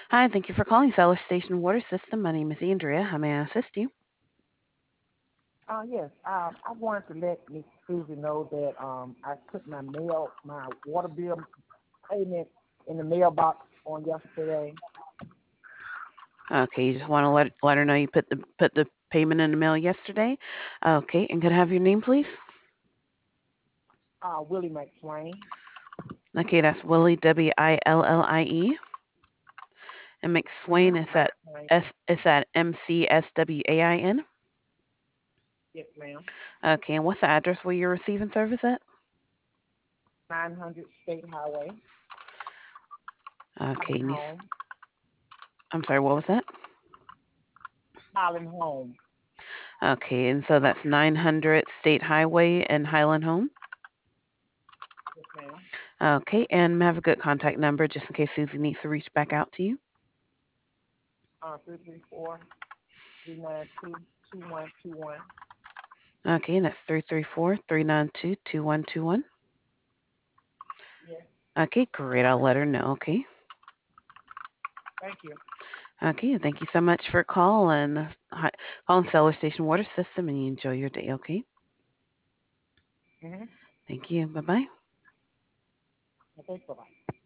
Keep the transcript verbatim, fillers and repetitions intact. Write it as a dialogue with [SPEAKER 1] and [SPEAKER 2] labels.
[SPEAKER 1] Hi, thank you for calling Cellar Station Water System. My name is Andrea. How may I assist you?
[SPEAKER 2] Uh, yes, um, I wanted to let Miss Susie know that um, I put my mail, my water bill payment in the mailbox on yesterday.
[SPEAKER 1] Okay, you just want to let let her know you put the put the payment in the mail yesterday. Okay, and could I have your name, please?
[SPEAKER 2] Uh, Willie McSwain.
[SPEAKER 1] Okay, that's Willie W I L L I E, and
[SPEAKER 2] Mm-hmm.
[SPEAKER 1] McSwain is that
[SPEAKER 2] McSwain.
[SPEAKER 1] S is that M C S W A I N.
[SPEAKER 2] Yes, ma'am.
[SPEAKER 1] Okay, and what's the address where you're receiving service at?
[SPEAKER 2] nine hundred State Highway,
[SPEAKER 1] Okay,
[SPEAKER 2] Highland
[SPEAKER 1] and you, s-
[SPEAKER 2] Home.
[SPEAKER 1] I'm sorry, what was that?
[SPEAKER 2] Highland Home.
[SPEAKER 1] Okay, and so that's nine hundred State Highway in Highland Home.
[SPEAKER 2] Yes, ma'am.
[SPEAKER 1] Okay, and may I have a good contact number just in case Susie needs to reach back out to you.
[SPEAKER 2] Uh, three three four three nine two two one two one.
[SPEAKER 1] Okay, and that's three three four, three nine two, two one two one.
[SPEAKER 2] Yes.
[SPEAKER 1] Okay, great. I'll let her know. Okay.
[SPEAKER 2] Thank you.
[SPEAKER 1] Okay, and thank you so much for calling uh, hi- calling Cellar Station Water System, and you enjoy your day. Okay.
[SPEAKER 2] Mm-hmm.
[SPEAKER 1] Thank you. Bye bye.
[SPEAKER 2] Okay. Bye bye.